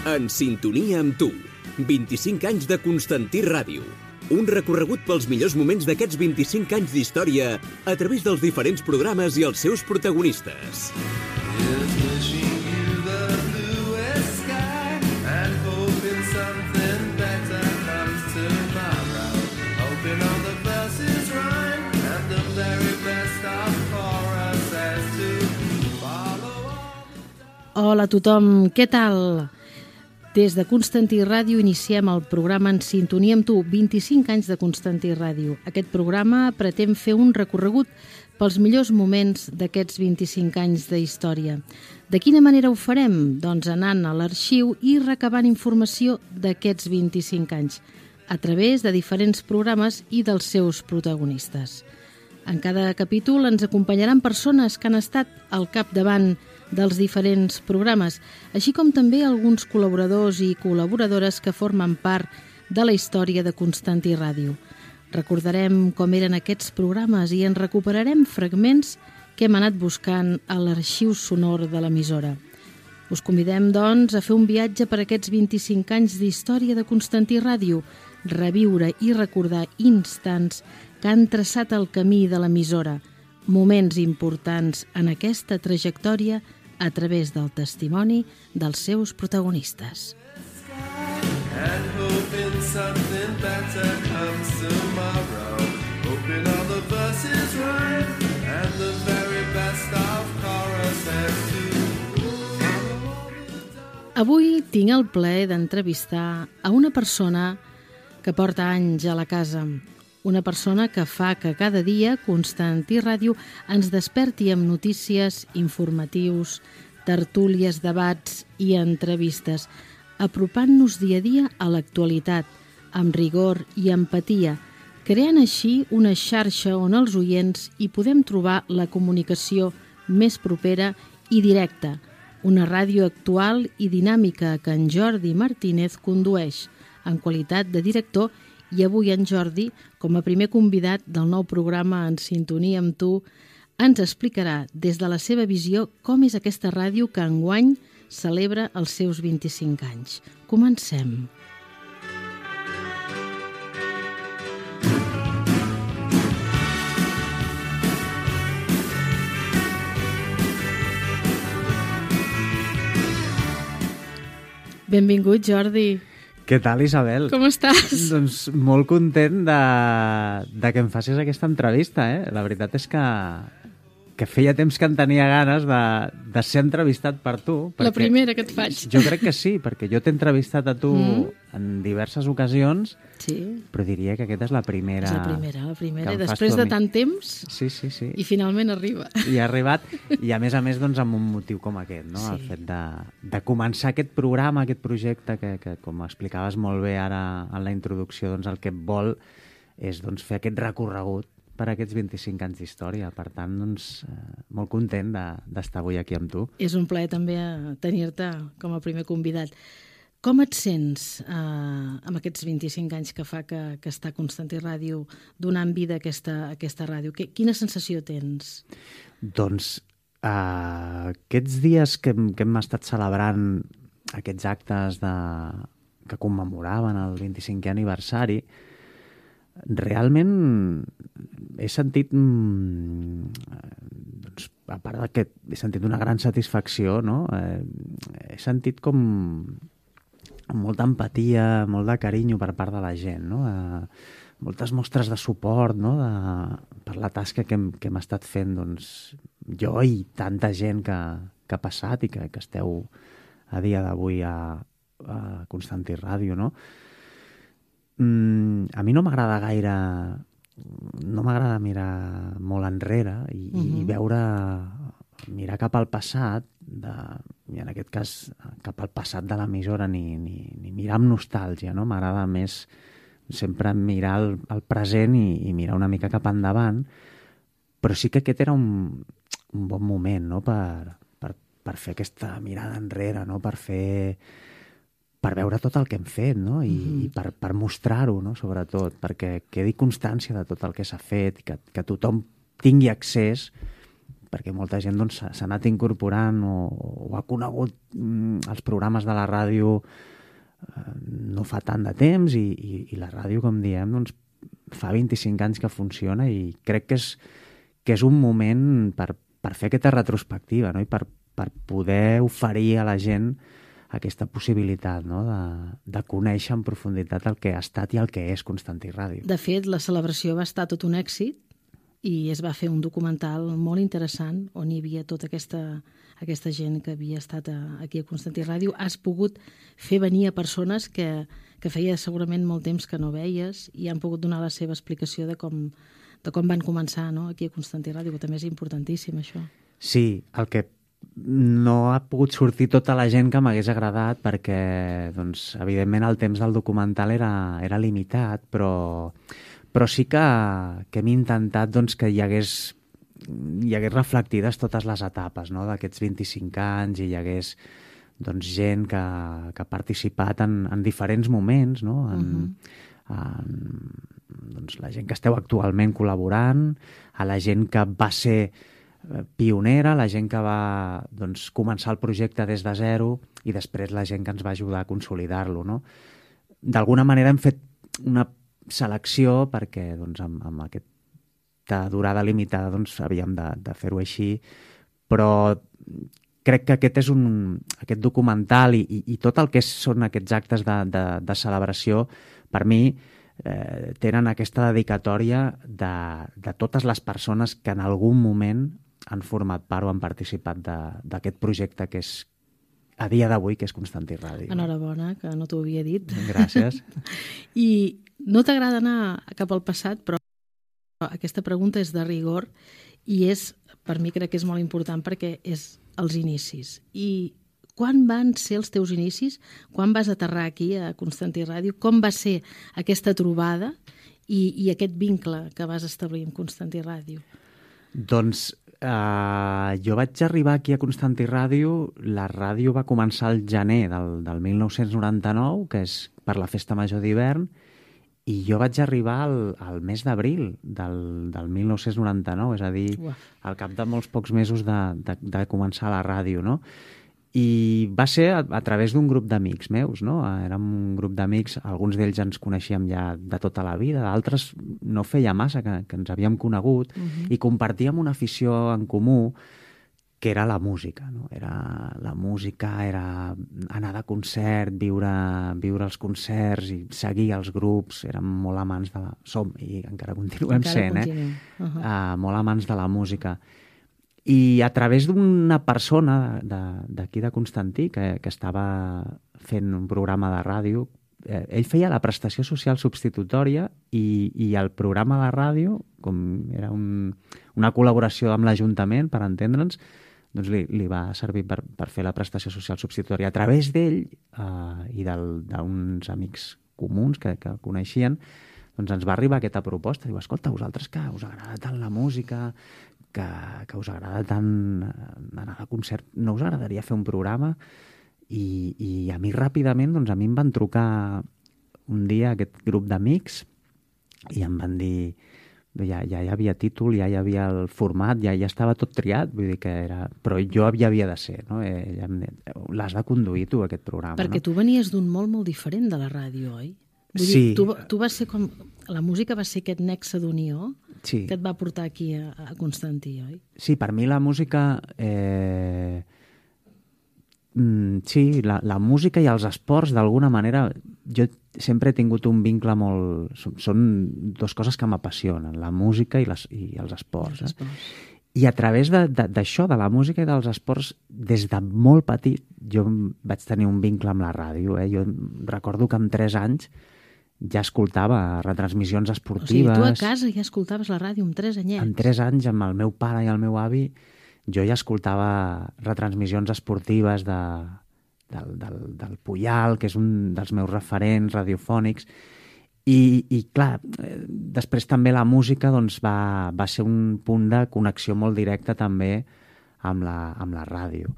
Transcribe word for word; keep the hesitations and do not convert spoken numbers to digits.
En sintonia amb tu. vint-i-cinc anys de Constantí Ràdio. Un recorregut pels millors moments d'aquests vint-i-cinc anys d'història a través dels diferents programes i els seus protagonistes. Hola a tothom, què tal? Des de Constantí Ràdio iniciem el programa En sintonia amb tu, vint-i-cinc anys de Constantí Ràdio. Aquest programa pretén fer un recorregut pels millors moments d'aquests vint-i-cinc anys de història. De quina manera ho farem? Doncs anant a l'arxiu i recabant informació d'aquests vint-i-cinc anys, a través de diferents programes i dels seus protagonistes. En cada capítol ens acompanyaran persones que han estat al capdavant dels diferents programes, així com també alguns col·laboradors i col·laboradores que formen part de la història de Constantí Ràdio. Recordarem com eren aquests programes i en recuperarem fragments que hem anat buscant a l'arxiu sonor de l'emissora. Us convidem, doncs, a fer un viatge per aquests vint-i-cinc anys d'història de Constantí Ràdio, reviure i recordar instants que han traçat el camí de l'emissora, moments importants en aquesta trajectòria a través del testimoni dels seus protagonistes. Avui tinc el plaer d'entrevistar a una persona que porta anys a la casa, una persona que fa que cada dia Constantí Ràdio ens desperti amb notícies, informatius, tertúlies, debats i entrevistes, apropant-nos dia a dia a l'actualitat, amb rigor i empatia, creant així una xarxa on els oients hi podem trobar la comunicació més propera i directa, una ràdio actual i dinàmica que en Jordi Martínez condueix en qualitat de director. I avui en Jordi, com a primer convidat del nou programa En sintonia amb tu, ens explicarà des de la seva visió com és aquesta ràdio que enguany celebra els seus vint-i-cinc anys. Comencem. Benvingut, Jordi. Què tal, Isabel? Com estàs? Doncs molt content de, de que em facis aquesta entrevista, eh? La veritat és que, que feia temps que en tenia ganes de, de ser entrevistat per tu. La primera que et faig. Jo crec que sí, perquè jo t'he entrevistat a tu mm. en diverses ocasions, sí. Però diria que aquesta és la primera. És la primera, la primera. Després de tant temps, sí, sí, sí. I finalment arriba. I ha arribat, i a més a més doncs, amb un motiu com aquest, no? Sí. El fet de, de començar aquest programa, aquest projecte que, que, com explicaves molt bé ara en la introducció, doncs el que vol és doncs, fer aquest recorregut per aquests vint-i-cinc anys d'història. Per tant, doncs, eh, molt content de, d'estar avui aquí amb tu. És un plaer també tenir-te com a primer convidat. Com et sents eh, amb aquests vint-i-cinc anys que fa que, que està Constantí Ràdio donant vida a aquesta, a aquesta ràdio? Que, quina sensació tens? Doncs eh, aquests dies que, que hem estat celebrant aquests actes de, que commemoraven el vint-i-cinquè aniversari, realment he sentit, doncs, a part de que he sentit una gran satisfacció, no? Eh, he sentit com molta empatia, molt de carinyo per part de la gent, no? Eh, moltes mostres de suport, no? De, per la tasca que hem, que hem estat fent, doncs, jo i tanta gent que, que ha passat i que, que esteu a dia d'avui a, a Constantí Ràdio, no? Mm, a mi no m'agrada gaire, no m'agrada mirar molt enrere i, uh-huh. i veure, mirar cap al passat, de, i en aquest cas cap al passat de l'emissora, ni, ni, ni mirar amb nostàlgia, no? M'agrada més sempre mirar el, el present i, i mirar una mica cap endavant, però sí que aquest era un, un bon moment, no? per, per, per fer aquesta mirada enrere, no? per fer... per veure tot el que hem fet, no? I, mm-hmm. i per, per mostrar-ho, no? Sobretot, perquè quedi constància de tot el que s'ha fet, que, que tothom tingui accés perquè molta gent doncs, s'ha anat incorporant o, o ha conegut mm, els programes de la ràdio eh, no fa tant de temps i, i, i la ràdio, com diem, doncs, fa vint-i-cinc anys que funciona i crec que és, que és un moment per, per fer aquesta retrospectiva, no? I per, per poder oferir a la gent aquesta possibilitat, no? de, de conèixer en profunditat el que ha estat i el que és Constantí Ràdio. De fet, la celebració va estar tot un èxit i es va fer un documental molt interessant on hi havia tota aquesta, aquesta gent que havia estat a, aquí a Constantí Ràdio. Has pogut fer venir a persones que, que feia segurament molt temps que no veies i han pogut donar la seva explicació de com, de com van començar, no? Aquí a Constantí Ràdio, que també és importantíssim, això. Sí, el que no ha pogut sortir tota la gent que m'hagués agradat perquè, doncs, evidentment, el temps del documental era, era limitat, però, però sí que, que hem intentat doncs, que hi hagués, hi hagués reflectides totes les etapes, no? D'aquests vint-i-cinc anys i hi hagués doncs, gent que, que ha participat en, en diferents moments, no? En, uh-huh. en, doncs, la gent que esteu actualment col·laborant, a la gent que va ser pionera, la gent que va doncs, començar el projecte des de zero i després la gent que ens va ajudar a consolidar-lo. No? D'alguna manera hem fet una selecció perquè doncs, amb, amb aquesta durada limitada doncs, havíem de, de fer-ho així, però crec que aquest és un, aquest documental i, i, i tot el que són aquests actes de, de, de celebració, per mi, eh, tenen aquesta dedicatòria de, de totes les persones que en algun moment han format part o han participat d'aquest projecte que és a dia d'avui, que és Constantí Ràdio. Enhorabona, que no t'ho havia dit. Gràcies. I no t'agrada anar cap al passat, però aquesta pregunta és de rigor i és, per mi crec que és molt important perquè és els inicis. I quan van ser els teus inicis? Quan vas aterrar aquí a Constantí Ràdio? Com va ser aquesta trobada i, i aquest vincle que vas establir amb Constantí Ràdio? Doncs Uh, jo vaig arribar aquí a Constantí Ràdio, la ràdio va començar al gener del, del mil nou-cents noranta-nou, que és per la Festa Major d'hivern, i jo vaig arribar al, al mes d'abril del, del mil nou-cents noranta-nou, és a dir, Uaf. al cap de molts pocs mesos de, de, de començar la ràdio, no? I va ser a, a través d'un grup d'amics meus, no? Érem un grup d'amics, alguns d'ells ens coneixíem ja de tota la vida, d'altres no feia massa que, que ens havíem conegut, uh-huh. i compartíem una afició en comú que era la música, no? Era la música, era anar de concert, viure, viure els concerts i seguir els grups, érem molt amants de la... Som, i encara continuem encara sent, continu. eh? Uh-huh. Uh, molt amants de la música. I a través d'una persona d'aquí de, de Constantí, que, que estava fent un programa de ràdio, eh, ell feia la prestació social substitutòria i, i el programa de ràdio, com era un, una col·laboració amb l'Ajuntament, per entendre'ns, doncs li, li va servir per, per fer la prestació social substitutòria. A través d'ell eh, i d'uns amics comuns que, que el coneixien, doncs ens va arribar aquesta proposta. Diu, escolta, vosaltres que us agrada tant la música, que, que us agrada tant anar a concert, no us agradaria fer un programa? I, i a mi ràpidament, doncs a mi em van trucar un dia aquest grup d'amics i em van dir, ja, ja hi havia títol, ja hi havia el format, ja, ja estava tot triat, vull dir que era... Però jo ja havia de ser, no? Eh, l'has de conduir tu, aquest programa. Perquè no? tu venies d'un món molt diferent de la ràdio, oi? Vull sí. dir, tu, tu vas ser com... La música va ser aquest nexe d'unió sí. que et va portar aquí a, a Constantí, oi? Sí, per mi la música... Eh... Mm, sí, la, la música i els esports, d'alguna manera, jo sempre he tingut un vincle molt... Són, són dues coses que m'apassionen, la música i, les, i els esports. Els esports. Eh? I a través d'això, de, de, de la música i dels esports, des de molt petit, jo vaig tenir un vincle amb la ràdio. Eh? Jo recordo que amb tres anys ja escoltava retransmissions esportives. O sigui, tu a casa ja escoltaves la ràdio amb tres anyets. Amb tres anys, amb el meu pare i el meu avi, jo ja escoltava retransmissions esportives de, del, del, del Puyal, que és un dels meus referents radiofònics, i, i clar, després també la música doncs, va, va ser un punt de connexió molt directa també amb la, amb la ràdio.